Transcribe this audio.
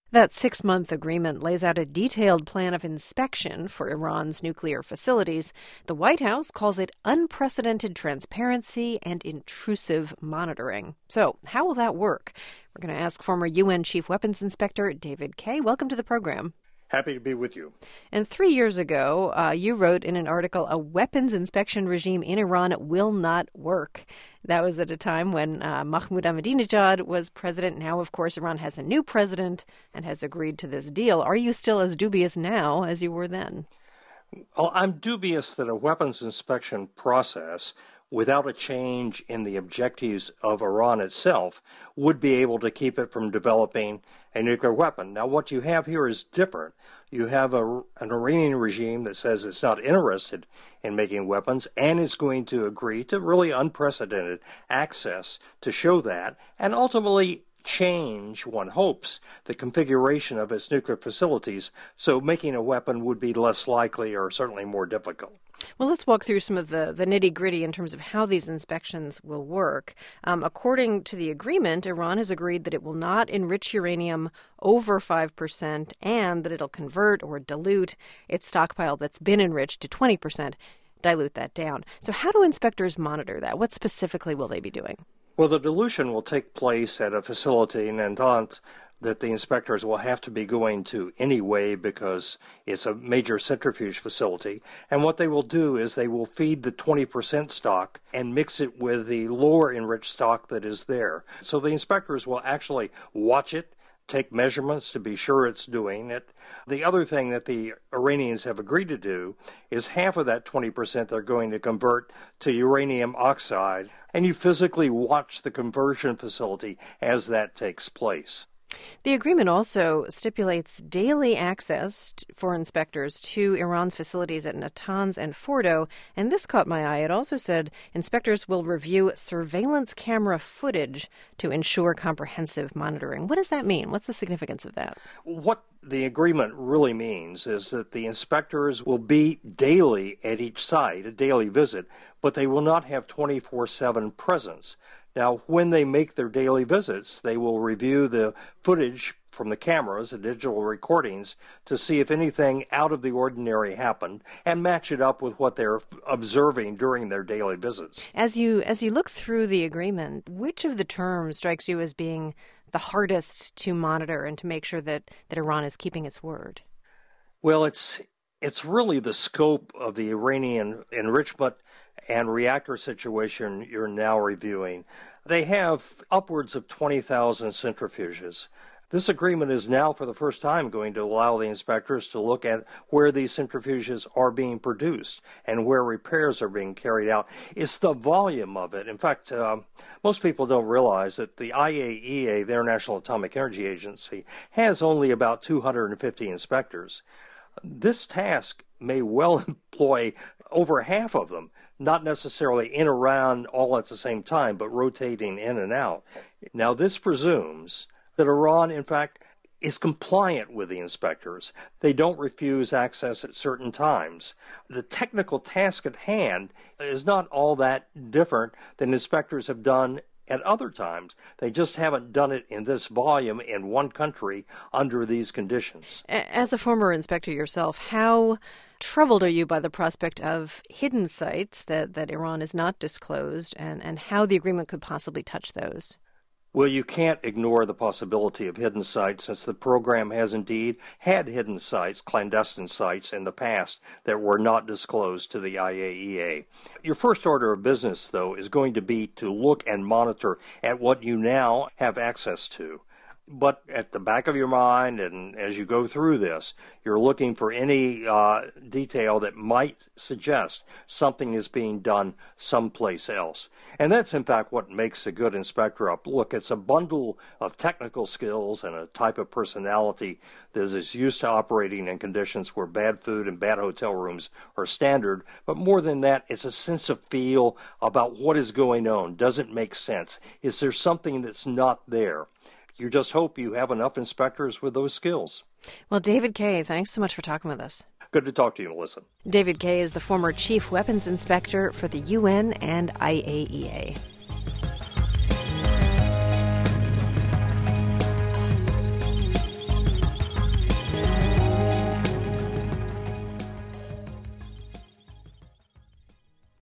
That 6-month agreement lays out a detailed plan of inspection for Iran's nuclear facilities. The White House calls it unprecedented transparency and intrusive monitoring. So, how will that work? We're going to ask former UN Chief Weapons Inspector David Kaye. Welcome to the program. Happy to be with you. And 3 years ago, you wrote in an article, a weapons inspection regime in Iran will not work. That was at a time when Mahmoud Ahmadinejad was president. Now, of course, Iran has a new president and has agreed to this deal. Are you still as dubious now as you were then? Well, I'm dubious that a weapons inspection process without a change in the objectives of Iran itself would be able to keep it from developing a nuclear weapon. Now, what you have here is different. You have an Iranian regime that says it's not interested in making weapons and is going to agree to really unprecedented access to show that, and ultimately change, one hopes, the configuration of its nuclear facilities, so making a weapon would be less likely or certainly more difficult. Well, let's walk through some of the nitty-gritty in terms of how these inspections will work. According to the agreement, Iran has agreed that it will not enrich uranium over 5% and that it'll convert or dilute its stockpile that's been enriched to 20%, dilute that down. So how do inspectors monitor that? What specifically will they be doing? Well, the dilution will take place at a facility in Natanz that the inspectors will have to be going to anyway because it's a major centrifuge facility. And what they will do is they will feed the 20% stock and mix it with the lower enriched stock that is there. So the inspectors will actually watch it, take measurements to be sure it's doing it. The other thing that the Iranians have agreed to do is half of that 20% they're going to convert to uranium oxide, and you physically watch the conversion facility as that takes place. The agreement also stipulates daily access for inspectors to Iran's facilities at Natanz and Fordo, and this caught my eye. It also said inspectors will review surveillance camera footage to ensure comprehensive monitoring. What does that mean? What's the significance of that? What the agreement really means is that the inspectors will be daily at each site, a daily visit, but they will not have 24/7 presence. Now, when they make their daily visits, they will review the footage from the cameras, the digital recordings, to see if anything out of the ordinary happened and match it up with what they're observing during their daily visits. As you look through the agreement, which of the terms strikes you as being the hardest to monitor and to make sure that Iran is keeping its word? Well, it's really the scope of the Iranian enrichment and reactor situation you're now reviewing. They have upwards of 20,000 centrifuges. This agreement is now for the first time going to allow the inspectors to look at where these centrifuges are being produced and where repairs are being carried out. It's the volume of it. In fact, most people don't realize that the IAEA, the International Atomic Energy Agency, has only about 250 inspectors. This task may well employ over half of them, not necessarily in around all at the same time, but rotating in and out. Now, this presumes that Iran, in fact, is compliant with the inspectors. They don't refuse access at certain times. The technical task at hand is not all that different than inspectors have done at other times. They just haven't done it in this volume in one country under these conditions. As a former inspector yourself, how troubled are you by the prospect of hidden sites that Iran has not disclosed and how the agreement could possibly touch those? Well, you can't ignore the possibility of hidden sites since the program has indeed had hidden sites, clandestine sites in the past that were not disclosed to the IAEA. Your first order of business, though, is going to be to look and monitor at what you now have access to. But at the back of your mind, and as you go through this, you're looking for any detail that might suggest something is being done someplace else. And that's, in fact, what makes a good inspector up. Look, it's a bundle of technical skills and a type of personality that is used to operating in conditions where bad food and bad hotel rooms are standard. But more than that, it's a sense of feel about what is going on. Does it make sense? Is there something that's not there? You just hope you have enough inspectors with those skills. Well, David Kaye, thanks so much for talking with us. Good to talk to you, Melissa. David Kaye is the former chief weapons inspector for the UN and IAEA.